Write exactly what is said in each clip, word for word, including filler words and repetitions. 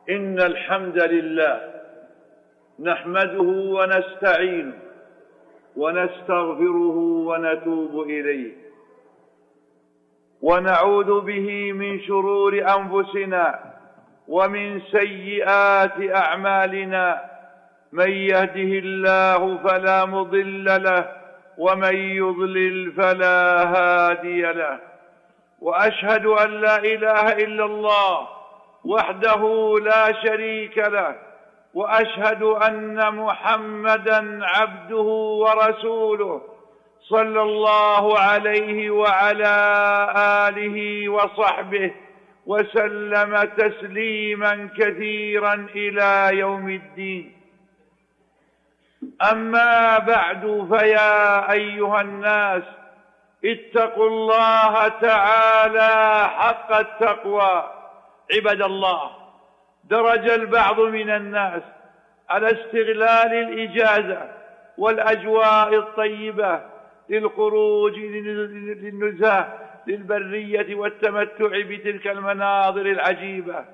إن الحمد لله نحمده ونستعينه ونستغفره ونتوب إليه، ونعوذ به من شرور أنفسنا ومن سيئات أعمالنا. من يهده الله فلا مضل له، ومن يضلل فلا هادي له. وأشهد أن لا إله إلا الله وحده لا شريك له، وأشهد أن محمدًا عبده ورسوله صلى الله عليه وعلى آله وصحبه وسلم تسليمًا كثيرًا إلى يوم الدين. أما بعد، فيا أيها الناس اتقوا الله تعالى حق التقوى. عباد الله، درج البعض من الناس على استغلال الإجازة والأجواء الطيبة للخروج للنزهة للبرية والتمتع بتلك المناظر العجيبة،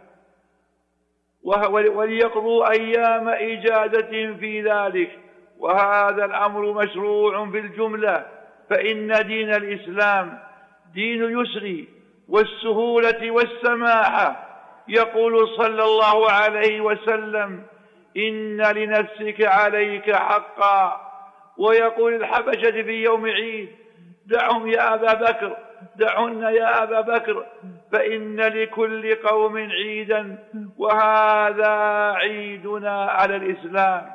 وليقضوا أيام إجازة في ذلك. وهذا الأمر مشروع في الجملة، فإن دين الإسلام دين يسر والسهولة والسماحة. يقول صلى الله عليه وسلم: إن لنفسك عليك حقا. ويقول الحبشة في يوم عيد: دعهم يا أبا بكر، دعهن يا أبا بكر، فإن لكل قوم عيدا، وهذا عيدنا على الإسلام.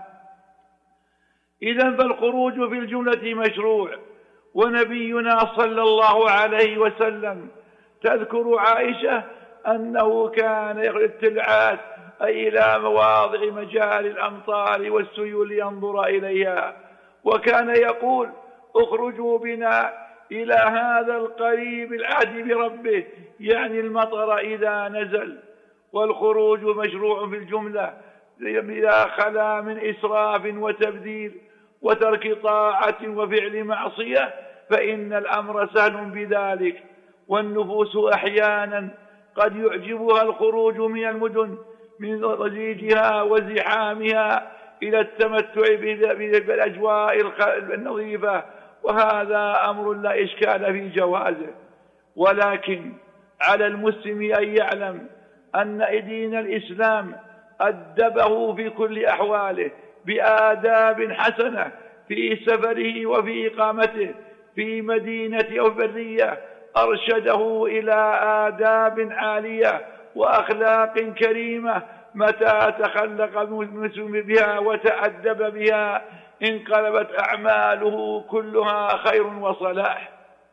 إذن فالخروج في الجملة مشروع. ونبينا صلى الله عليه وسلم تذكر عائشة أنه كان يخرج التلعات، أي إلى مواضع مجاري الأمطار والسيول ينظر إليها، وكان يقول: اخرجوا بنا إلى هذا القريب العهد بربه، يعني المطر إذا نزل. والخروج مشروع في الجملة إذا خلا من إسراف وتبذير وترك طاعة وفعل معصية، فإن الأمر سهل بذلك. والنفوس أحيانا قد يعجبها الخروج من المدن من ضجيجها وزحامها إلى التمتع بالأجواء النظيفة، وهذا أمر لا إشكال في جوازه. ولكن على المسلم أن يعلم أن دين الإسلام أدبه في كل أحواله بآداب حسنة في سفره وفي إقامته في مدينة أو برية. أرشده إلى آداب عالية وأخلاق كريمة، متى تخلق المسلم بها وتأدب بها انقلبت أعماله كلها خير وصلاح.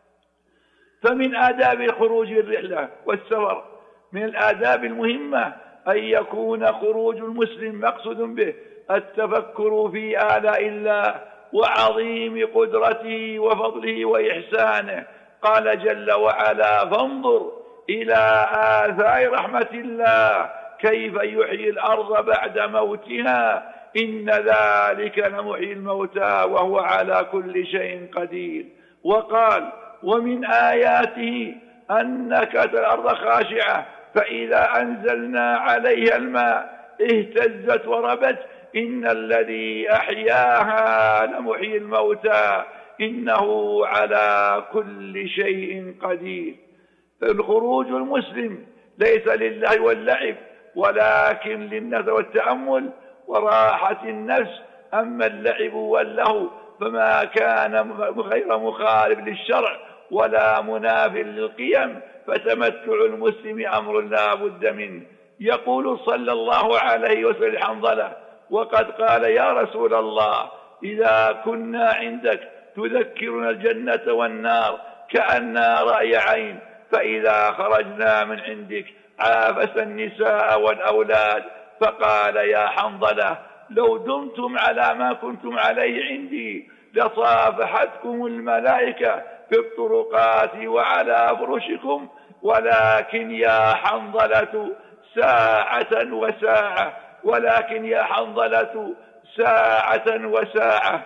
فمن آداب خروج الرحلة والسفر من الآداب المهمة أن يكون خروج المسلم مقصود به التفكر في آلاء الله وعظيم قدرته وفضله وإحسانه. قال جل وعلا: فانظر إلى آثار رحمة الله كيف يحيي الأرض بعد موتها، إن ذلك لمحيي الموتى وهو على كل شيء قدير. وقال: ومن آياته أنك ترى الأرض خاشعة فإذا أنزلنا عليها الماء اهتزت وربت، إن الذي أحياها لمحيي الموتى إنه على كل شيء قدير. فالخروج المسلم ليس لله واللعب، ولكن للنظر والتأمل وراحة النفس. أما اللعب واللهو فما كان غير مخالف للشرع ولا مناف للقيم، فتمتع المسلم أمر لا بد منه. يقول صلى الله عليه وسلم حنظلة: وقد قال يا رسول الله إذا كنا عندك تذكرنا الجنة والنار كأننا رأي عين، فإذا خرجنا من عندك عافس النساء والأولاد. فقال يا حنظلة: لو دمتم على ما كنتم عليه عندي لصافحتكم الملائكة في الطرقات وعلى فرشكم، ولكن يا حنظلة ساعة وساعة، ولكن يا حنظلة ساعة وساعة.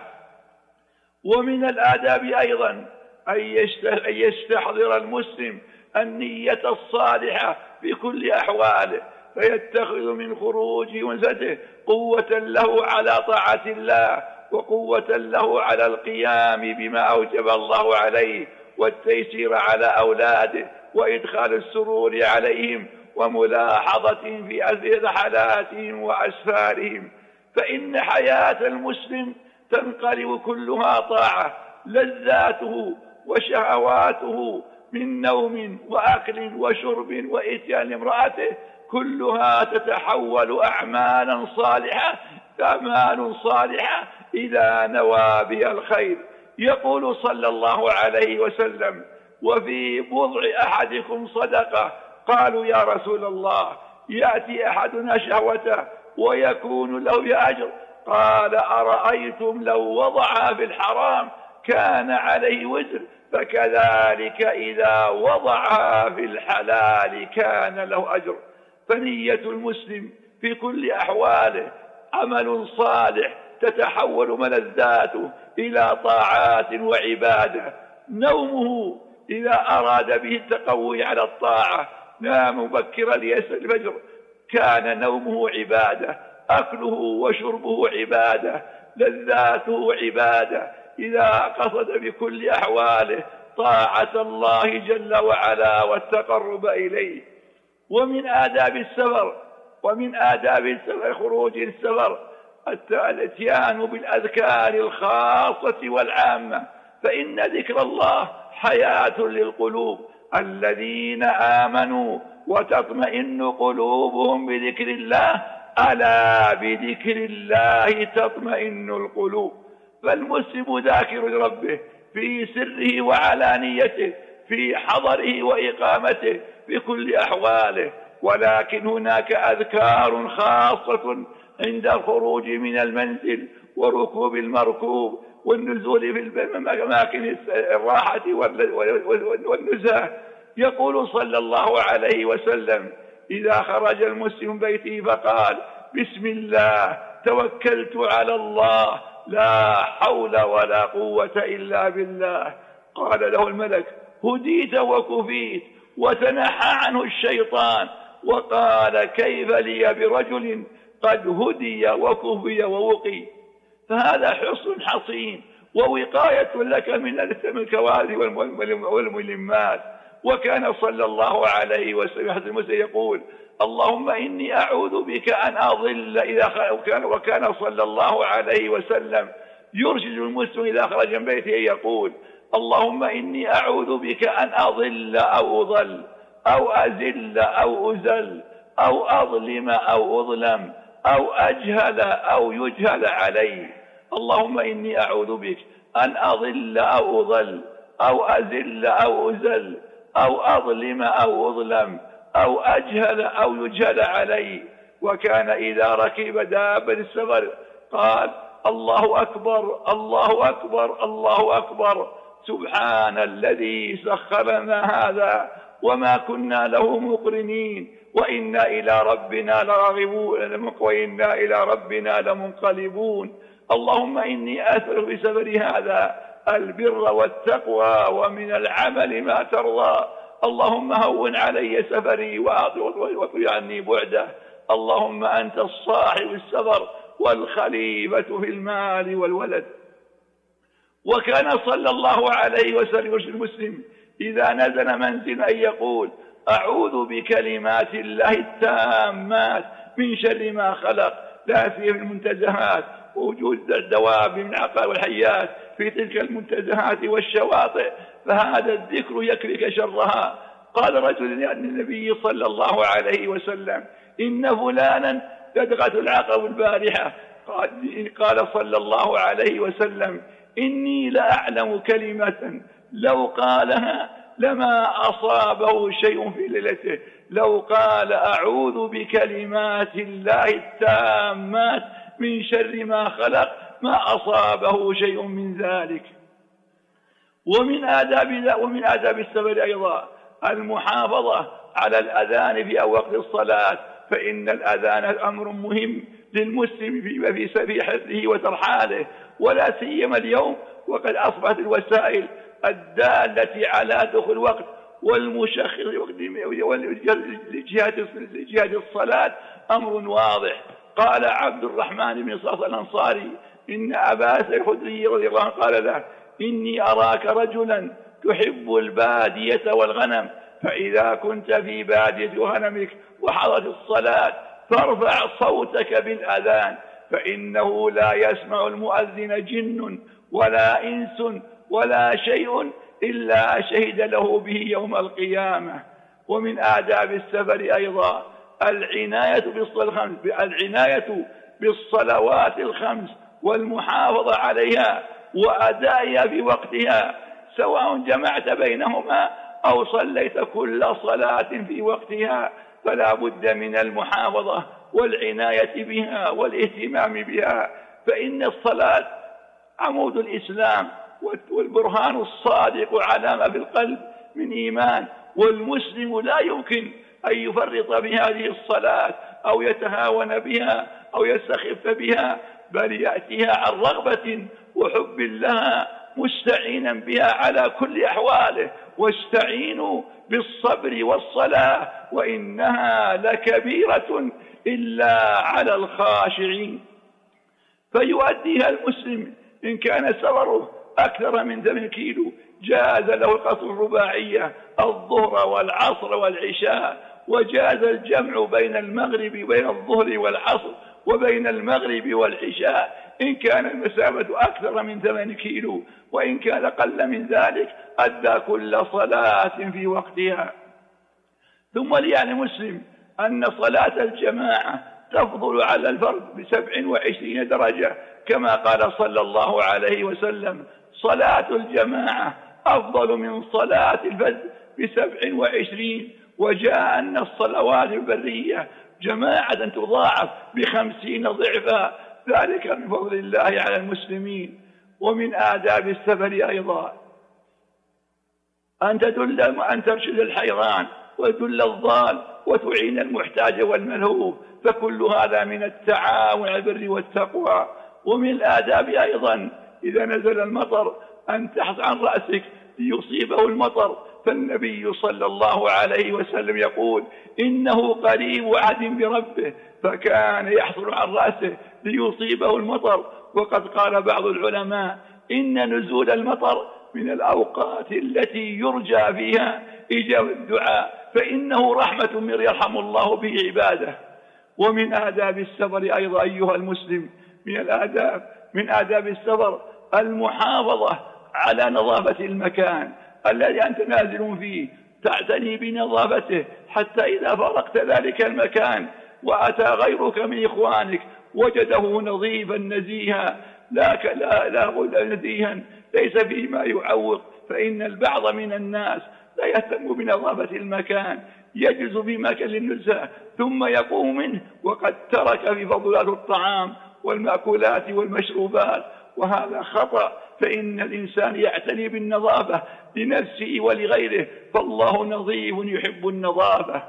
ومن الآداب أيضا أن يستحضر المسلم النية الصالحة في كل أحواله، فيتخذ من خروج أنثته قوة له على طاعة الله وقوة له على القيام بما أوجب الله عليه والتيسير على أولاده وإدخال السرور عليهم وملاحظتهم في رحلاتهم وأسفارهم. فإن حياة المسلم تنقلب كلها طاعة، لذاته وشهواته من نوم وأكل وشرب وإتيان امرأته كلها تتحول أعمالا صالحة أعمال صالحة إذا نوى بها الخير. يقول صلى الله عليه وسلم: وفي بضع أحدكم صدقة. قالوا: يا رسول الله، يأتي أحدنا شهوته ويكون له أجر. قال: أرأيتم لو وضعها في الحرام كان عليه وزر، فكذلك إذا وضعها في الحلال كان له أجر. فنية المسلم في كل أحواله عمل صالح تتحول ملذاته إلى طاعات وعبادة. نومه إذا أراد به التقوي على الطاعة نام مبكرا ليسر الفجر كان نومه عبادة. أكله وشربه عبادة، لذاته عبادة إذا قصد بكل أحواله طاعة الله جل وعلا والتقرب إليه. ومن آداب السفر ومن آداب السفر خروج السفر الاتيان بالأذكار الخاصة والعامة، فإن ذكر الله حياة للقلوب. الذين آمنوا وتطمئن قلوبهم بذكر الله ألا بذكر الله تطمئن القلوب. فالمسلم ذاكر لربه في سره وعلانيته، في حضره وإقامته، في كل أحواله. ولكن هناك أذكار خاصة عند الخروج من المنزل وركوب المركوب والنزول في أماكن الراحة والنزهة. يقول صلى الله عليه وسلم: إذا خرج المسلم من بيته فقال: بسم الله توكلت على الله لا حول ولا قوة إلا بالله، قال له الملك: هديت وكفيت وتنحى عنه الشيطان. وقال: كيف لي برجل قد هدي وكفي ووقي؟ فهذا حصن حصين ووقاية لك من الكوارث والملمات. وكان صلى الله عليه وسلم يقول: اللهم إني أعوذ بك أن أضل إذا وكان, وكان صلى الله عليه وسلم يرشد المسلم إذا خرج من بيته يقول: اللهم إني أعوذ بك أن أضل أو أضل أو أزل أو أزل أو أظلم أو أظلم أو أجهل أو يجهل علي. اللهم إني أعوذ بك أن أضل أو أضل أو أزل أو أزل أو أظلم أو أظلم أو أجهل أو يجهل علي. وكان إذا ركب دابة السفر قال: الله أكبر الله أكبر الله أكبر، سبحان الذي سخر لنا هذا وما كنا له مقرنين وإنا إلى ربنا لراغبون وإنا إلى ربنا لمنقلبون. اللهم إني أسأل في سفري هذا البر والتقوى ومن العمل ما ترضى. اللهم هون علي سفري واطوي عني بعده. اللهم أنت الصاحب السفر والخليفة في المال والولد. وكان صلى الله عليه وسلم المسلم إذا نزل منزل أن يقول: أعوذ بكلمات الله التامات من شر ما خلق، لا في المنتزهات ووجود الدواب من العقار والحيات في تلك المنتزهات والشواطئ، فهذا الذكر يكفيك شرها. قال رجل للنبي صلى الله عليه وسلم: إن فلانا لدغته العقرب البارحة. قال صلى الله عليه وسلم: إني لأعلم كلمة لو قالها لما أصابه شيء في ليلته. لو قال: أعوذ بكلمات الله التامات من شر ما خلق، ما أصابه شيء من ذلك. ومن آداب ومن آداب السفر أيضا المحافظة على الأذان في وقت الصلاة، فإن الأذان أمر مهم للمسلم في حفظه وترحاله، ولا سيما اليوم وقد أصبحت الوسائل الدالة على دخول الوقت والمشخص لجهاد الصلاة أمر واضح. قال عبد الرحمن بن صخر الأنصاري إن أبا سعيد الخدري رضي الله عنه قال له: إني أراك رجلا تحب البادية والغنم، فإذا كنت في بادية غنمك وحضرت الصلاة فارفع صوتك بالأذان، فإنه لا يسمع المؤذن جن ولا إنس ولا شيء إلا شهد له به يوم القيامة. ومن آداب السفر أيضا العناية بالصلوات العناية بالصلوات الخمس والمحافظة عليها وأدائها في وقتها، سواء جمعت بينهما أو صليت كل صلاة في وقتها، فلا بد من المحافظة والعناية بها والاهتمام بها، فإن الصلاة عمود الإسلام والبرهان الصادق على ما في القلب من إيمان، والمسلم لا يمكن أن يفرط بهذه الصلاة أو يتهاون بها أو يستخف بها، بل يأتيها عن رغبة وحب لها مستعينا بها على كل أحواله. واستعينوا بالصبر والصلاة وإنها لكبيرة إلا على الخاشعين. فيؤديها المسلم إن كان سفره أكثر من ثمانين كيلو جاز له القصر الرباعية الظهر والعصر والعشاء، وجاز الجمع بين المغرب بين الظهر والعصر وبين المغرب والعشاء إن كان المسافة أكثر من ثمانين كيلو، وإن كان أقل من ذلك أدى كل صلاة في وقتها. ثم ليعلم مسلم أن صلاة الجماعة تفضل على الفرد بسبع وعشرين درجة، كما قال صلى الله عليه وسلم: صلاة الجماعة أفضل من صلاة الفرد بسبع وعشرين. وجاء أن الصلوات البرية جماعة تضاعف بخمسين ضعفا، ذلك من فضل الله على المسلمين. ومن آداب السفر أيضا أن تدل أن ترشد الحيران وتدل الضال وتعين المحتاج والملهوف، فكل هذا من التعاون على البر والتقوى. ومن الآداب أيضا إذا نزل المطر أن تحث عن رأسك ليصيبه المطر، فالنبي صلى الله عليه وسلم يقول: إنه قريب عهد بربه، فكان يحصل عن رأسه ليصيبه المطر. وقد قال بعض العلماء إن نزول المطر من الأوقات التي يرجى فيها إجابة الدعاء، فإنه رحمة من يرحم الله به عباده. ومن آداب السفر أيضا أيها المسلم من الآداب من آداب السفر المحافظة على نظافة المكان الذي أنت نازل فيه، تعتني بنظافته حتى إذا فرقت ذلك المكان وأتى غيرك من إخوانك وجده نظيفا نزيها لا لا لا نزيها ليس فيه ما يعوق، فإن البعض من الناس لا يهتم بنظافة المكان، يجلس في مكان للنزهة ثم يقوم منه وقد ترك في فضلات الطعام والمأكولات والمشروبات، وهذا خطأ. فإن الإنسان يعتني بالنظافة لنفسه ولغيره، فالله نظيف يحب النظافة.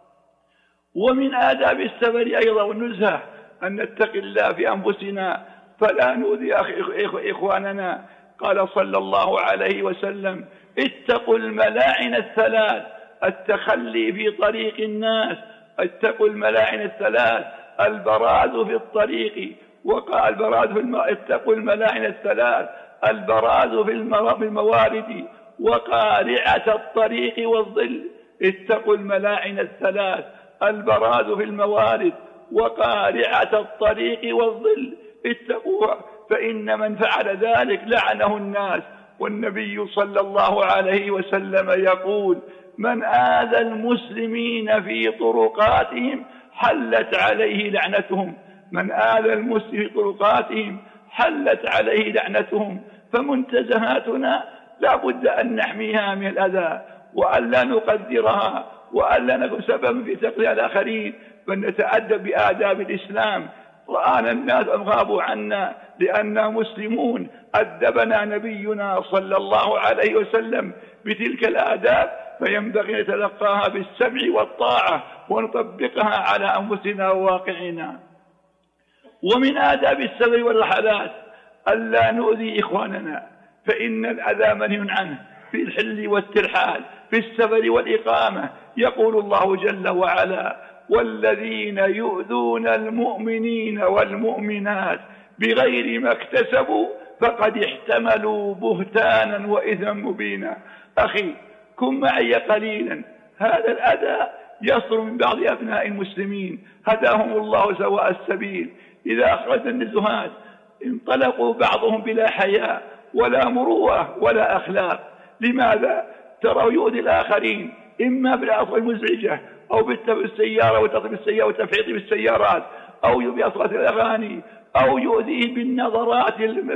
ومن آداب السفر أيضا والنزهة أن نتقي الله في أنفسنا فلا نؤذي إخواننا. قال صلى الله عليه وسلم: اتقوا الملاعن الثلاث، التخلي في طريق الناس، اتقوا الملاعن الثلاث، البراز في الطريق، وقال البراز في الماء، اتقوا الملاعن الثلاث، البراز في الموارد، وقارعة الطريق والظل. اتقوا الملاعن الثلاث، البراز في الموارد، وقارعة الطريق والظل، اتقوها، فإن من فعل ذلك لعنه الناس. والنبي صلى الله عليه وسلم يقول: من آذى المسلمين في طرقاتهم حلت عليه لعنتهم، من آذى المسلمين في طرقاتهم حلت عليه لعنتهم. فمنتزهاتنا لا بد أن نحميها من الأذى وألا نقدرها وألا نكون سببا في تقدير الآخرين، بل نتأدب بآداب الإسلام. رآنا الناس أم غابوا عنا لأننا مسلمون، أدبنا نبينا صلى الله عليه وسلم بتلك الآداب، فينبغي نتلقاها بالسمع والطاعة ونطبقها على أنفسنا وواقعنا. ومن آداب السفر والرحلات ألا نؤذي إخواننا، فإن الأذى منهي عنه في الحل والترحال، في في السفر والإقامة. يقول الله جل وعلا: والذين يؤذون المؤمنين والمؤمنات بغير ما اكتسبوا فقد احتملوا بهتانا وإثما مبينا. أخي كن معي قليلا، هذا الأذى يصدر من بعض أبناء المسلمين هداهم الله سواء السبيل. إذا أخرج النزهات انطلقوا بعضهم بلا حياء ولا مروءة ولا أخلاق. لماذا؟ ترى يؤذي الآخرين إما بالأصوات المزعجة أو بالسيارة وتطفيل السيارة وتفعيط بالسيارات أو بأصوات الأغاني أو يؤذيه بالنظرات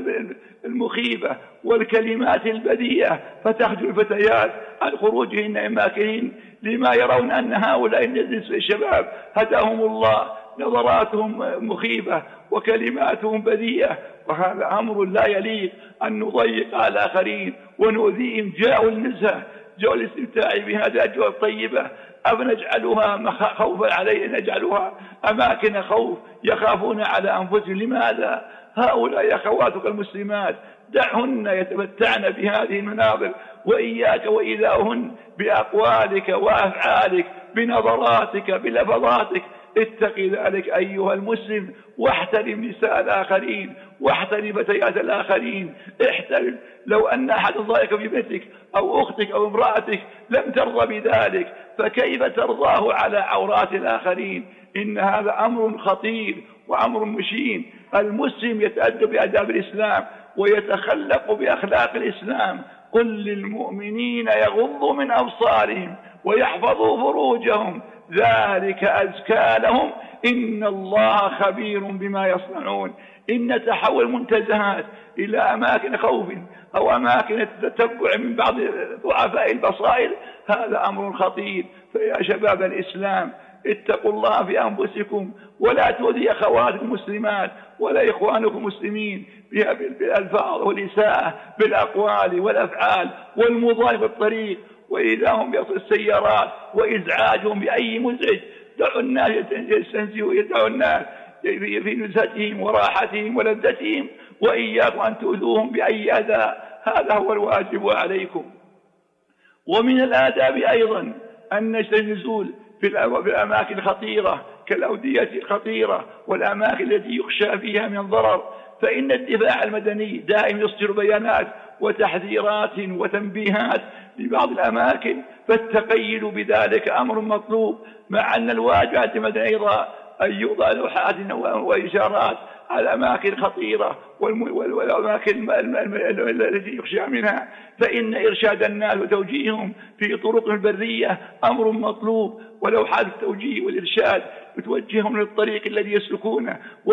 المخيبة والكلمات البذيئة، فتخجل الفتيات عن خروجهن أماكن لما يرون أن هؤلاء الشباب هداهم الله نظراتهم مخيبة وكلماتهم بذيئة، وهذا أمر لا يليق أن نضيق على الآخرين ونؤذيهم. جاءوا النزهة، جاءوا الاستمتاع بهذه الأجواء الطيبة، أو نجعلها خوفا علينا، نجعلها أماكن خوف يخافون على أنفسهم. لماذا؟ هؤلاء أخواتك المسلمات دعهن يتمتعن بهذه المناظر، وإياك وإيذاؤهن بأقوالك وأفعالك بنظراتك بلفظاتك. اتق ذلك أيها المسلم، واحترم نساء الآخرين واحترم فتيات الآخرين. احترم. لو أن أحد ضايق في بيتك أو أختك أو امرأتك لم ترضى بذلك، فكيف ترضاه على عورات الآخرين؟ إن هذا أمر خطير وأمر مشين. المسلم يتأدب بآداب الإسلام ويتخلق بأخلاق الإسلام. قل للمؤمنين يغضوا من أبصارهم ويحفظوا فروجهم ذلك أزكى لهم إن الله خبير بما يصنعون. إن تحول المنتزهات إلى أماكن خوف أو أماكن تتبع من بعض ضعفاء البصائر هذا أمر خطير. فيا شباب الإسلام اتقوا الله في أنفسكم، ولا تؤذي أخواتكم المسلمات ولا إخوانكم المسلمين بالألفاظ والإساءة بالأقوال والأفعال والمضايق بالطريق وإيذاهم بالسيارات وإزعاجهم بأي مزعج. دعوا الناس يستنزهوا، يدعوا الناس في نزهتهم وراحتهم ولذتهم، وإياكم أن تؤذوهم بأي أذى. هذا هو الواجب عليكم. ومن الآداب أيضا أن النزول في الأماكن الخطيرة كالأودية الخطيرة والأماكن التي يخشى فيها من ضرر، فإن الدفاع المدني دائما يصدر بيانات وتحذيرات وتنبيهات لبعض الأماكن، فالتقيد بذلك أمر مطلوب، مع أن الواجب المدني أيضا أن يوضع لوحات وإشارات على الأماكن الخطيرة والأماكن التي يخشى منها، فإن إرشاد الناس وتوجيههم في طرق البرية أمر مطلوب، ولوحات التوجيه والإرشاد بتوجههم للطريق الذي يسلكونه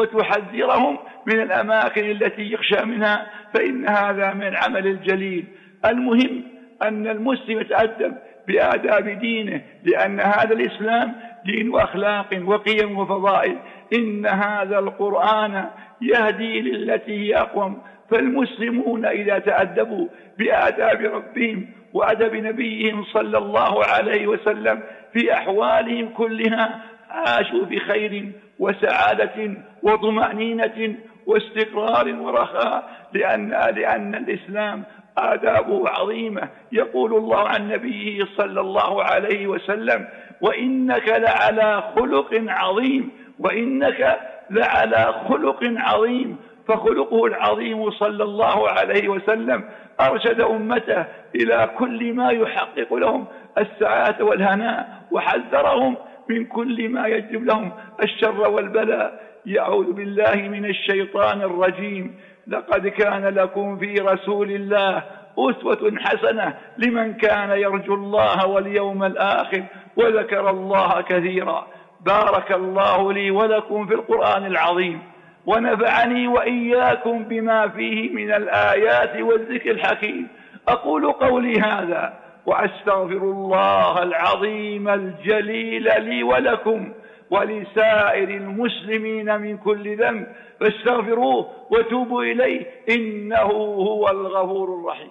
وتحذرهم من الأماكن التي يخشى منها، فإن هذا من العمل الجليل. المهم أن المسلم يتأدب بآداب دينه، لأن هذا الإسلام دين أخلاق وقيم وفضائل. إن هذا القرآن يهدي للتي هي أقوم، فالمسلمون إذا تأدبوا بآداب ربهم وأدب نبيهم صلى الله عليه وسلم في أحوالهم كلها عاشوا بخير وسعادة وطمأنينة واستقرار ورخاء، لأن, لأن الإسلام آدابه عظيمة. يقول الله عن نبيه صلى الله عليه وسلم: وإنك لعلى خلق عظيم، وإنك لعلى خلق عظيم. فخلقه العظيم صلى الله عليه وسلم أرشد أمته إلى كل ما يحقق لهم السعادة والهناء، وحذرهم من كل ما يجلب لهم الشر والبلاء. يعوذ بالله من الشيطان الرجيم. لقد كان لكم في رسول الله أسوة حسنة لمن كان يرجو الله واليوم الآخر وذكر الله كثيرا. بارك الله لي ولكم في القرآن العظيم، ونفعني وإياكم بما فيه من الآيات والذكر الحكيم. أقول قولي هذا وأستغفر الله العظيم الجليل لي ولكم ولسائر المسلمين من كل ذنب، فاستغفروه وتوبوا إليه إنه هو الغفور الرحيم.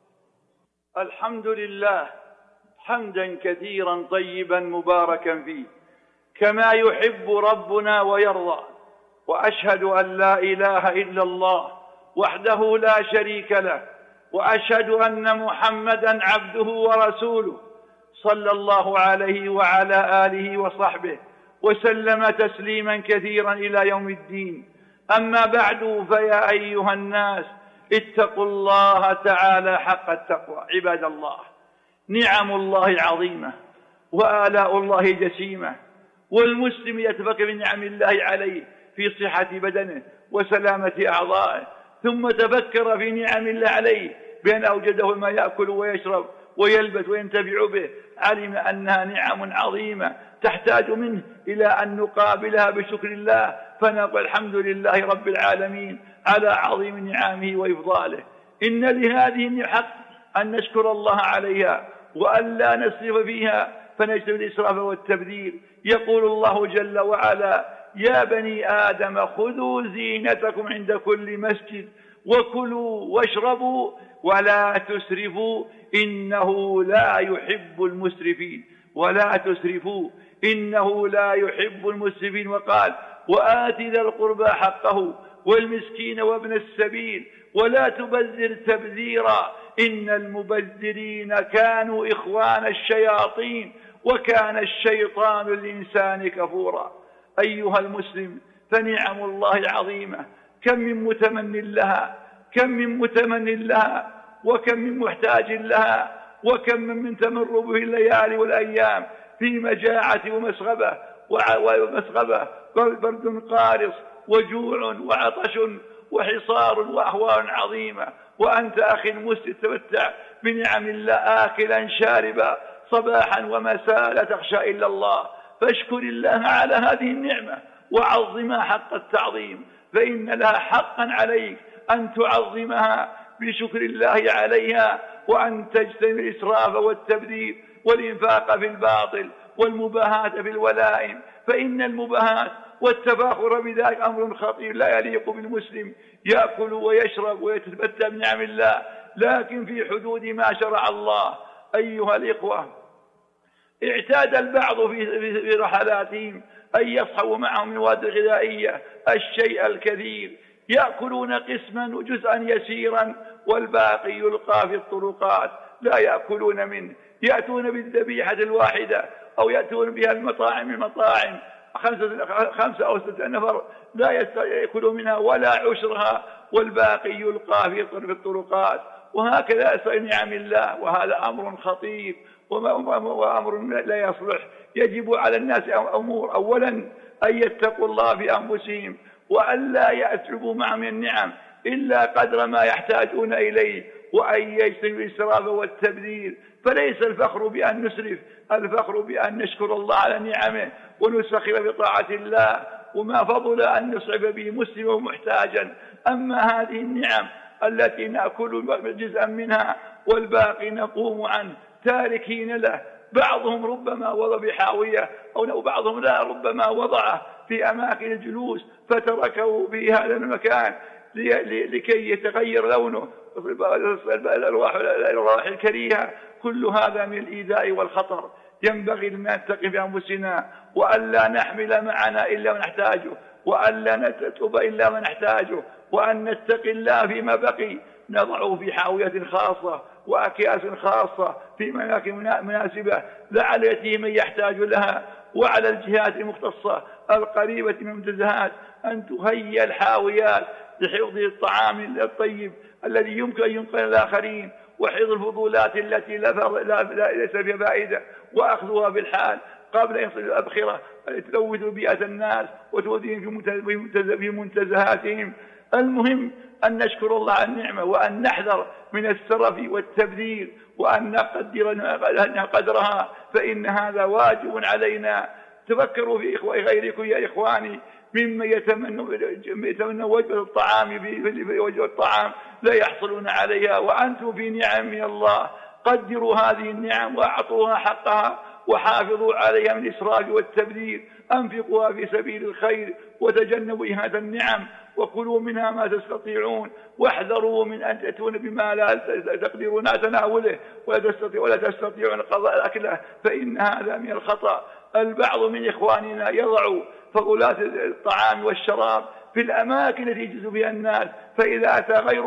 الحمد لله حمدا كثيرا طيبا مباركا فيه كما يحب ربنا ويرضى، وأشهد أن لا إله إلا الله وحده لا شريك له، وأشهد أن محمدا عبده ورسوله صلى الله عليه وعلى آله وصحبه وسلم تسليما كثيرا إلى يوم الدين. أما بعد، فيا أيها الناس، اتقوا الله تعالى حق التقوى. عباد الله، نعم الله عظيمة وآلاء الله جسيمة، والمسلم يتفكر بنعم الله عليه في صحة بدنه وسلامة أعضائه، ثم تفكر في نعم الله عليه بأن أوجده ما يأكل ويشرب ويلبس وينتفع به، علم أنها نعم عظيمة تحتاج منه إلى أن نقابلها بشكر الله، فنقول الحمد لله رب العالمين على عظيم نعمه وإفضاله. إن لهذه الحق أن نشكر الله عليها وأن لا نسرف فيها فنجتنب الإسراف والتبذير. يقول الله جل وعلا: يا بني آدم خذوا زينتكم عند كل مسجد وكلوا واشربوا ولا تسرفوا إنه لا يحب المسرفين. ولا تسرفوا إنه لا يحب المسرفين. وقال: وآت ذا القربى حقه والمسكين وابن السبيل ولا تبذر تبذيرا إن المبذرين كانوا إخوان الشياطين وكان الشيطان للإنسان كفورا. أيها المسلم، فنعم الله عظيمة، كم من متمن لها، كم من متمن لها، وكم من محتاج لها، وكم من تمر به الليالي والأيام في مجاعة ومسغبة ومسغبة برد قارص وجوع وعطش وحصار وأهوال عظيمة، وأنت أخي المسلم تمتع بنعم الله آكلا شاربا صباحا ومساء لا تخشى إلا الله، فاشكر الله على هذه النعمة وعظمها حق التعظيم، فإن لها حقا عليك أن تعظمها بشكر الله عليها، وأن تجتنب الإسراف والتبذير والإنفاق في الباطل والمباهاة في الولائم، فإن المباهاة والتفاخر بذلك أمر خطير لا يليق بالمسلم. يأكل ويشرب ويتمتع بنعم الله، لكن في حدود ما شرع الله. أيها الإخوة، اعتاد البعض في رحلاتهم أن يصحبوا معهم من المواد الغذائية الشيء الكثير، يأكلون قسما وجزءا يسيرا والباقي يلقى في الطرقات لا يأكلون منه. يأتون بالذبيحة الواحدة أو يأتون بها المطاعم المطاعم خمسة, خمسة أو ستة نفر لا يأكلون منها ولا عشرها والباقي يلقى في الطرقات، وهكذا سائر نعم الله. وهذا أمر خطير وأمر لا يصلح. يجب على الناس أمور: أولا أن يتقوا الله بأنفسهم وأن لا يأتلبوا معهم النعم إلا قدر ما يحتاجون إليه، وأن يجتنبوا الإسراف والتبذير. فليس الفخر بأن نسرف، الفخر بأن نشكر الله على نعمه ونسخر بطاعة الله، وما فضل أن نصعب به مسلما محتاجا. أما هذه النعم التي نأكل جزءا منها والباقي نقوم عنه تاركين له، بعضهم ربما وضع بحاوية أو بعضهم لا، ربما وضعه في أماكن الجلوس فتركه في هذا المكان لكي يتغير لونه الأرواح الكريهة. كل هذا من الإيذاء والخطر. ينبغي أن نتقي بأنفسنا وأن لا نحمل معنا إلا ما نحتاجه، وأن لا نتطلب إلا ما نحتاجه، وأن نتقي الله فيما بقي نضعه في حاوية خاصة وأكياس خاصة في أماكن مناسبة لعل يتيم يحتاج لها، وعلى الجهات المختصة القريبة من المنتزهات أن تهيئ الحاويات لحفظ الطعام الطيب الذي يمكن أن ينقل الآخرين، وحفظ الفضولات التي لا ليس فيها فائدة، وأخذها بالحال قبل أن يصل الأبخرة تلوث بيئة الناس وتوديهم في منتزهاتهم. المهم أن نشكر الله على النعمة وأن نحذر من السرف والتبذير وأن نقدر قدرها، فإن هذا واجب علينا. تفكروا في غيركم يا إخواني ممن يتمنى وجبة الطعام في وجبة الطعام لا يحصلون عليها، وأنتم في نعم من الله. قدروا هذه النعم وأعطوها حقها وحافظوا عليها من الإسراف والتبذير. أنفقوها في سبيل الخير وتجنبوا إهانة النعم، وكلوا منها ما تستطيعون، واحذروا من أن تأتون بما لا تقدرون تناوله ولا تستطيعون قضاء أكله، فإن هذا من الخطأ. البعض من إخواننا يضع فضلات الطعام والشراب في الأماكن التي يجلس فيها الناس، فإذا أتى غيرهم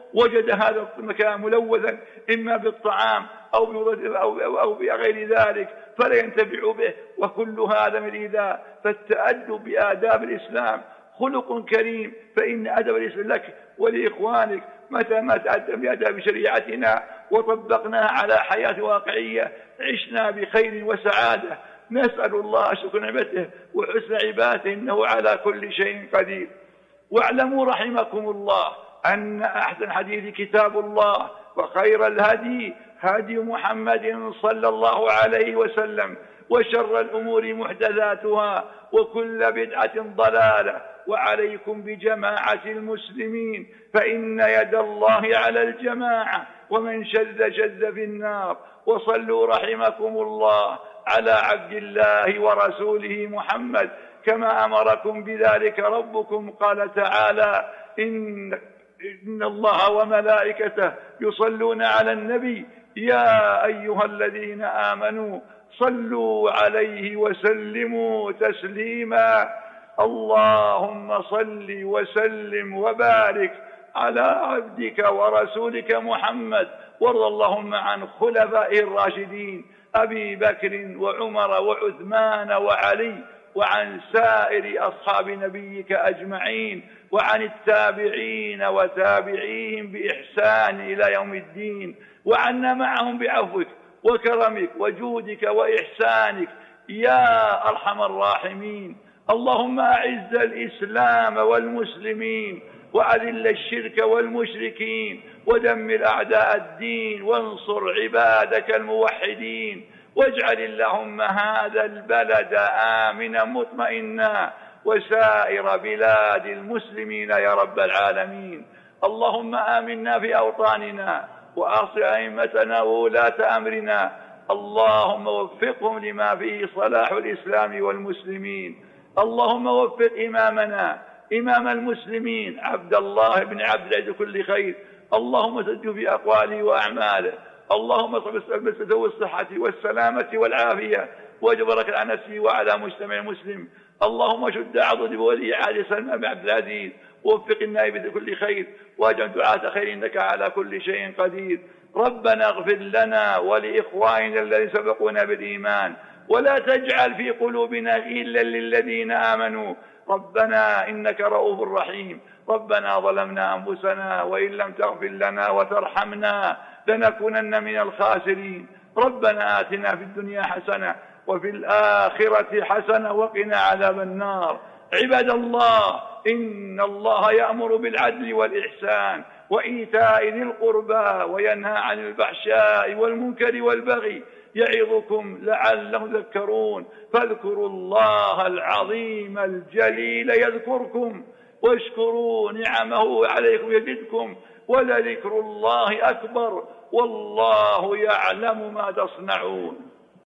وجد هذا المكان ملوثا إما بالطعام أو أو بغير ذلك فلا ينتفع به، وكل هذا من إيذاء. فالتأدب بآداب الإسلام خلق كريم، فإن أدب الإسلام لك ولإخوانك متى ما تأدب بآداب شريعتنا وطبقناها على حياة واقعية عشنا بخير وسعادة. نسأل الله شكر نعمته وحسن عباده إنه على كل شيء قدير. واعلموا رحمكم الله أن أحسن حديث كتاب الله، وخير الهدي هدي محمد صلى الله عليه وسلم، وشر الأمور محدثاتها، وكل بدعة ضلالة. وعليكم بجماعة المسلمين فإن يد الله على الجماعة، ومن شذ شذ في النار. وصلوا رحمكم الله على عبد الله ورسوله محمد كما أمركم بذلك ربكم. قال تعالى: إن, إن الله وملائكته يصلون على النبي يا أيها الذين آمنوا صلوا عليه وسلموا تسليما. اللهم صل وسلم وبارك على عبدك ورسولك محمد، وارض اللهم عن خلفائه الراشدين أبي بكر وعمر وعثمان وعلي، وعن سائر أصحاب نبيك أجمعين، وعن التابعين وتابعيهم بإحسان إلى يوم الدين، وعنا معهم بعفوك وكرمك وجودك وإحسانك يا أرحم الراحمين. اللهم أعز الإسلام والمسلمين، وأذل الشرك والمشركين، ودمر أعداء الدين، وانصر عبادك الموحدين، واجعل اللهم هذا البلد آمنا مطمئنا، وسائر بلاد المسلمين يا رب العالمين. اللهم آمنا في أوطاننا، وأصل أئمتنا وولاة أمرنا، اللهم وفقهم لما فيه صلاح الإسلام والمسلمين. اللهم وفق إمامنا إمام المسلمين عبد الله بن عبد العزيز كل خير، اللهم سجد في أقواله وأعماله، اللهم صل بالسلامة والصحة والسلامة والعافية، واجبرك على نفسه وعلى مجتمع المسلم. اللهم شد عضد بولي عهد سلمان بن عبد العزيز، ووفق النائب لكل خير، واجعل دعاة خير إنك على كل شيء قدير. ربنا اغفر لنا ولإخواننا الذين سبقونا بالإيمان، ولا تجعل في قلوبنا غلا للذين آمنوا، ربنا إنك رؤوف رحيم. ربنا ظلمنا أنفسنا وإن لم تغفر لنا وترحمنا لنكونن من الخاسرين. ربنا آتنا في الدنيا حسنة وفي الآخرة حسنة وقنا عذاب النار. عباد الله، إن الله يأمر بالعدل والإحسان وإيتاء ذي القربى، وينهى عن الفحشاء والمنكر والبغي، يعظكم لعلهم تذكرون. فاذكروا الله العظيم الجليل يذكركم، واشكروا نعمه عليكم يزدكم، ولذكر الله أكبر، والله يعلم ما تصنعون.